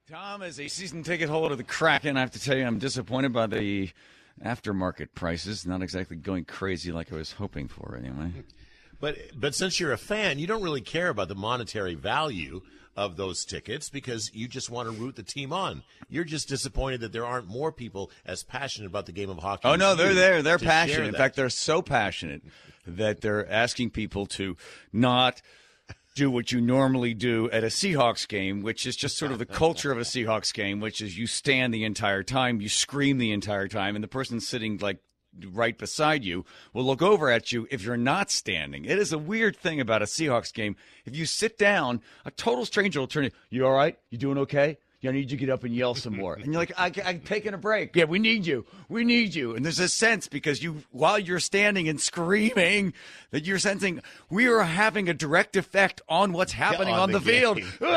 Tom, as a season ticket holder of the Kraken, I have to tell you I'm disappointed by the aftermarket prices. Not exactly going crazy like I was hoping for anyway. But since you're a fan, you don't really care about the monetary value of those tickets because you just want to root the team on. You're just disappointed that there aren't more people as passionate about the game of hockey. Oh, no, they're there. They're to passionate. share In that. fact, they're so passionate that they're asking people to not do what you normally do at a Seahawks game, which is just sort of the culture of a Seahawks game, which is you stand the entire time, you scream the entire time, and the person sitting like right beside you will look over at you if you're not standing. It is a weird thing about a Seahawks game. If you sit down, a total stranger will turn to you. You all right? You doing okay? Yeah, I need you to get up and yell some more. And you're like, I'm taking a break. Yeah, we need you. We need you. And there's a sense because while you're standing and screaming that you're sensing we are having a direct effect on what's happening on the field.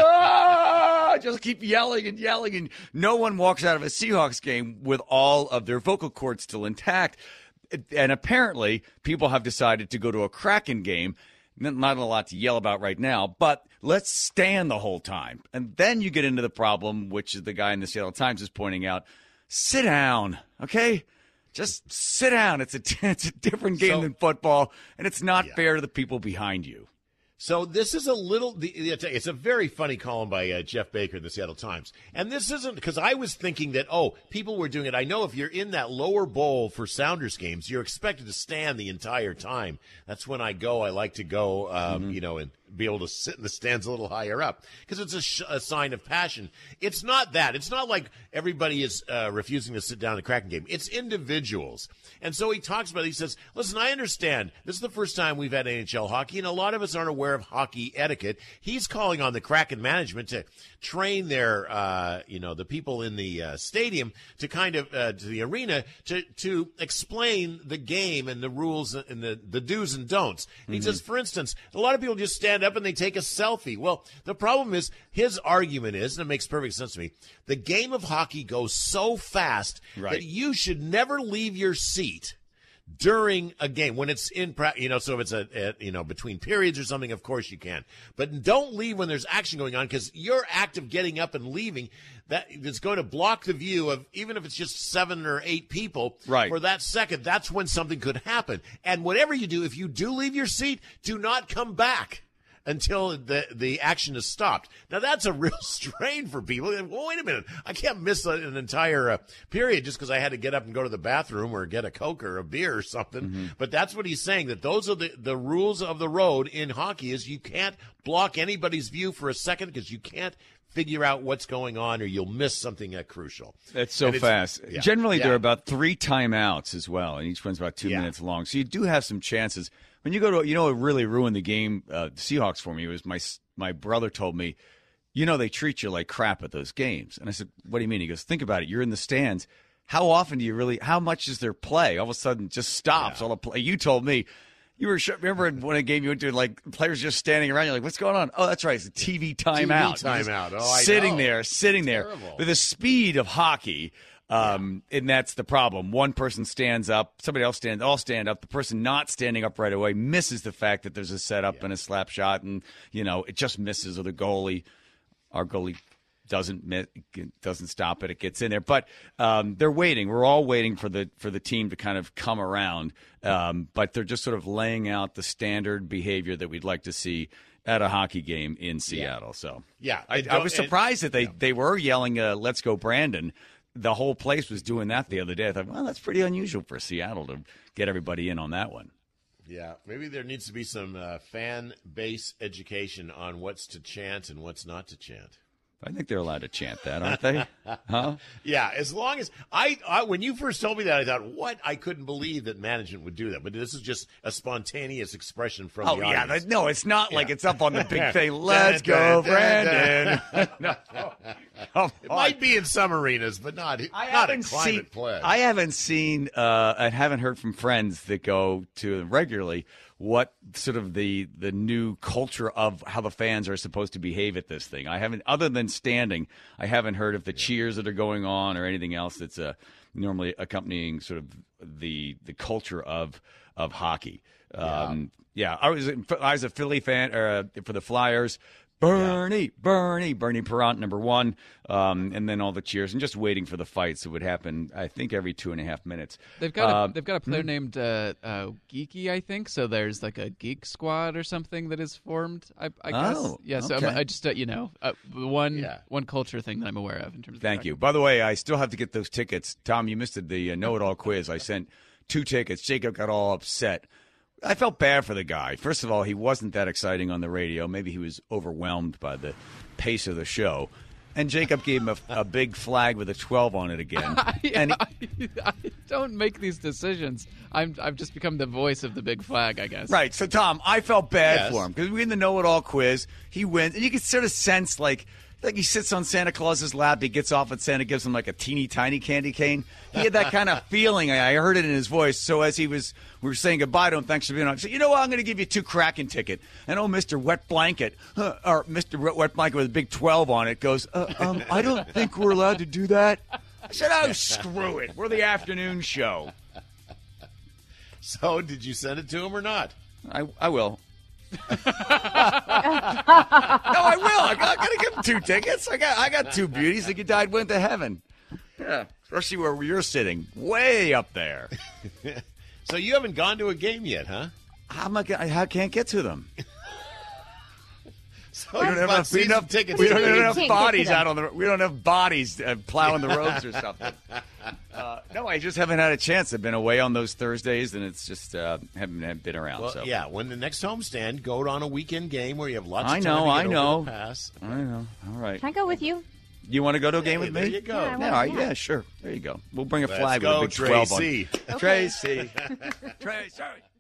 Ah! Just keep yelling and yelling. And no one walks out of a Seahawks game with all of their vocal cords still intact. And apparently people have decided to go to a Kraken game. Not a lot to yell about right now, but let's stand the whole time. And then you get into the problem, which the guy in the Seattle Times is pointing out. Sit down, okay? Just sit down. It's a different game than football, and it's not fair to the people behind you. So this is it's a very funny column by Jeff Baker in the Seattle Times. And this isn't because I was thinking that, people were doing it. I know if you're in that lower bowl for Sounders games, you're expected to stand the entire time. That's when I go. I like to go, and be able to sit in the stands a little higher up because it's a sign of passion. It's not that. It's not like everybody is refusing to sit down in the Kraken game. It's individuals. And so he talks about it. He says, listen, I understand. This is the first time we've had NHL hockey, and a lot of us aren't aware of hockey etiquette. He's calling on the Kraken management to train their, the people in the stadium to kind of, to the arena to explain the game and the rules and the do's and don'ts. Mm-hmm. He says, for instance, a lot of people just stand up and they take a selfie. Well, the problem is, his argument is, and it makes perfect sense to me, the game of hockey goes so fast that you should never leave your seat during a game when it's in so if it's between periods or something, of course you can, but don't leave when there's action going on, because your act of getting up and leaving that's going to block the view of, even if it's just 7 or 8 people for that second. That's when something could happen. And whatever you do, if you do leave your seat, do not come back until the action is stopped. Now, that's a real strain for people. Well, wait a minute. I can't miss an entire period just because I had to get up and go to the bathroom or get a Coke or a beer or something. Mm-hmm. But that's what he's saying, that those are the rules of the road in hockey, is you can't block anybody's view for a second because you can't figure out what's going on or you'll miss something crucial. That's so fast. Yeah. Generally, there are about 3 timeouts as well, and each one's about 2 minutes long. So you do have some chances. When you go to, what really ruined the game, the Seahawks for me, was my brother told me, they treat you like crap at those games. And I said, what do you mean? He goes, think about it. You're in the stands. How often do you really, how much is there play? All of a sudden it just stops. All the play. You told me, remember when a game you went to, like, players just standing around, you're like, what's going on? Oh, that's right. It's a TV timeout. TV timeout. Oh, I know. Sitting there. With the speed of hockey. And that's the problem. One person stands up, somebody else all stand up. The person not standing up right away misses the fact that there's a setup and a slap shot, and it just misses, or our goalie doesn't stop it. It gets in there, but they're waiting. We're all waiting for the team to kind of come around, but they're just sort of laying out the standard behavior that we'd like to see at a hockey game in Seattle. So I was surprised that they were yelling, "Let's go, Brandon." The whole place was doing that the other day. I thought, well, that's pretty unusual for Seattle to get everybody in on that one. Yeah, maybe there needs to be some fan base education on what's to chant and what's not to chant. I think they're allowed to chant that, aren't they? Huh? Yeah, as long as I when you first told me that, I thought, what? I couldn't believe that management would do that. But this is just a spontaneous expression from the audience. Yeah, no, it's not like it's up on the big thing. Let's go, Brandon. No. It might be in some arenas, but not a climate pledge. I haven't seen and haven't heard from friends that go to regularly what sort of the new culture of how the fans are supposed to behave at this thing. I haven't, other than standing, I haven't heard of the cheers that are going on or anything else that's normally accompanying sort of the culture of hockey. I was a Philly fan for the Flyers. Bernie Perrant, number one, and then all the cheers and just waiting for the fights that would happen, I think, every 2.5 minutes. They've got a player named Geeky, I think. So there's like a Geek Squad or something that is formed. I guess. Oh, yeah. So okay. I just one culture thing that I'm aware of in terms of. Thank you. By the way, I still have to get those tickets. Tom, you missed the know-it-all quiz. I sent 2 tickets. Jacob got all upset. I felt bad for the guy. First of all, he wasn't that exciting on the radio. Maybe he was overwhelmed by the pace of the show. And Jacob gave him a big flag with a 12 on it again. I don't make these decisions. I've just become the voice of the big flag, I guess. Right. So, Tom, I felt bad for him because we in the know-it-all quiz. He wins, and you can sort of sense like he sits on Santa Claus's lap. He gets off, and Santa gives him like a teeny tiny candy cane. He had that kind of feeling. I heard it in his voice. So as we were saying goodbye to him, thanks for being on. I said, you know what? I'm going to give you 2 Kraken ticket. And Mr. Wet Blanket, or Mr. Wet Blanket with a big 12 on it, goes, I don't think we're allowed to do that. I said, oh, screw it. We're the afternoon show. So did you send it to him or not? I will. No, I will. I got to give him 2 tickets. I got 2 beauties that died went to heaven. Yeah, especially where you're sitting, way up there. So you haven't gone to a game yet, huh? I can't get to them. So we don't have enough tickets. We don't have enough bodies out on the. We don't have bodies plowing the roads or something. No, I just haven't had a chance. I've been away on those Thursdays, and it's just haven't been around. Well, so. Yeah, when the next homestand, go on a weekend game where you have lots of time I know. Over the pass. I know. All right. Can I go with you? You want to go to a game with me? There you go. Yeah, sure. There you go. We'll bring a flag Let's with a big 12 on. Tracy. Tracy. Tracy.